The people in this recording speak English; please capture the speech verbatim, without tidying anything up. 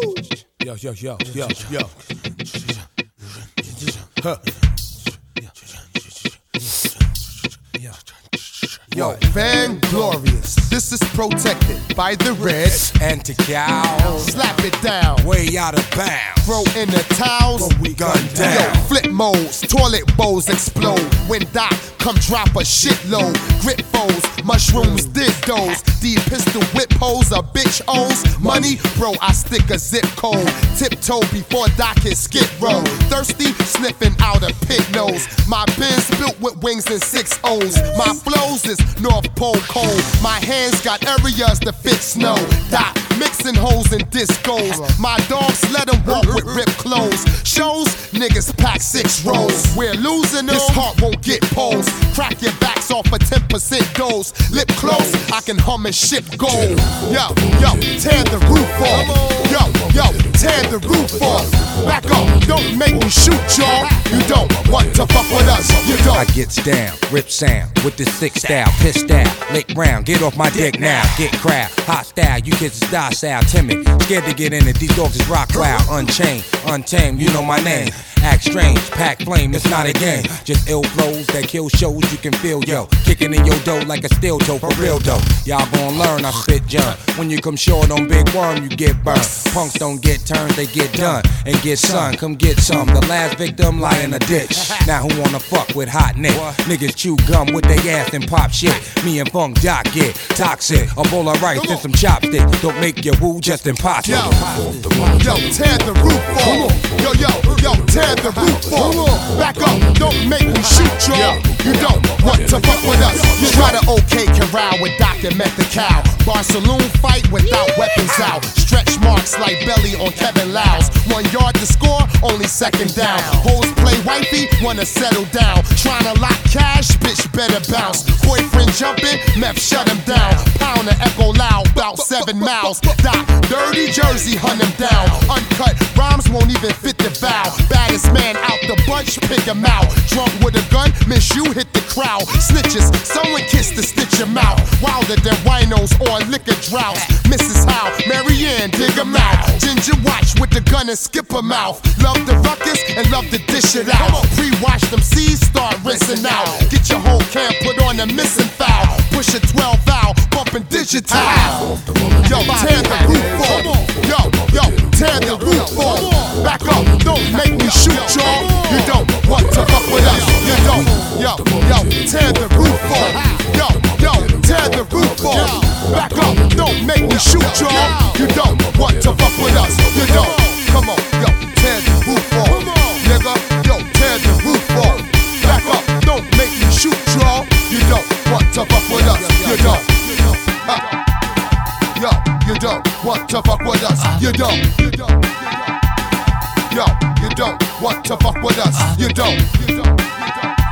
Yo, yo, yo, yo, yo. Huh. Yo, Van Glorious, this is protected by the red Anti-cow, Slap it down, way out of bounds. throw in the towels, But we gun down. Yo, flip modes, toilet bowls explode. When Doc come drop a shitload. Grip foes, mushrooms, dildos. D pistol whip hoes, a bitch O's. Money, bro, I stick a zip code. Tiptoe before Doc hit skid row. Thirsty, sniffing out a pit nose. My Benz built with wings and six O's. My flows is North Pole cold. My hands got areas to fit snow. Doc mixing hoes and discos. My dogs let them walk with ripped clothes. Shows, niggas pack six rolls. We're losing them, this heart won't get posed. Crack your backs off a ten percent dose. Lip close, I can hum and ship gold. Yo, yo, tear the roof off. Yo, yo, tear the roof off. Back up, don't make me shoot y'all. You don't want to fuck with us, you don't. I gets down, rip sound, with this sick style, pissed out, lick round, get off my dick now, get crowd, hot style, you kids is docile, timid, scared to get in it, these dogs is rock wild, unchained, untamed, you know my name. Act strange, pack flame, it's not a game. Just ill flows that kill shows you can feel, yo. Kicking in your dough like a steel toe, for real though. Y'all gon' learn, I spit junk. When you come short on big worm, you get burnt. Punks don't get turned, they get done. And get sun, come get some. The last victim lie in a ditch. Now who wanna fuck with hot neck? Niggas chew gum with they ass and pop shit. Me and Funk Doc get toxic. A bowl of rice and some chopsticks. Don't make your woo just impossible. Yo, yo, tear the roof off. Yo, yo, yo, tear the roof off. Back up, don't make me shoot y'all. You don't want to fuck with us. You try to OK corral with Doc and Met the Cow. Bar saloon fight without weapons out. Stretch marks like belly on Kevin Lyles. One yard to score, only second down. Hoes play wifey, wanna settle down. Tryna lock cash, bitch better bounce. Boyfriend jumping, meth shut him down. Pound and echo loud, about seven miles. Doc, dirty Jersey, hunt him down. Uncut rhymes won't even fit the vow. Baddest man out the bunch, pick him out. Drunk with a gun, miss you, hit the crowd. Snitches, someone kiss to stitch him out. Wilder than rhinos on liquor droughts. Missus Howe, Marianne, dig him out. Ginger watch with the gun and skip him out. Love the ruckus and love to dish it out. Pre-wash them C's, start rinsing out. Get your whole camp, put on a missing foul. Push a twelve foul, bumping digital. Yo, tear the roof off. Yo, yo, tear the roof off. Back up, don't make me shoot y'all. You don't want to fuck with us. You don't. Yo, yo, tear the roof off. Yo, yo, tear the roof off. Back up, don't make me shoot y'all. You don't want to fuck with us. You don't. Come on, yo, tear the roof off. Nigga, yo, tear the roof off. Back up, don't make me shoot y'all. You don't want to fuck with us. You don't. Uh, yo, you don't want to fuck with us. You don't. Yo, you don't want to fuck with us. You don't.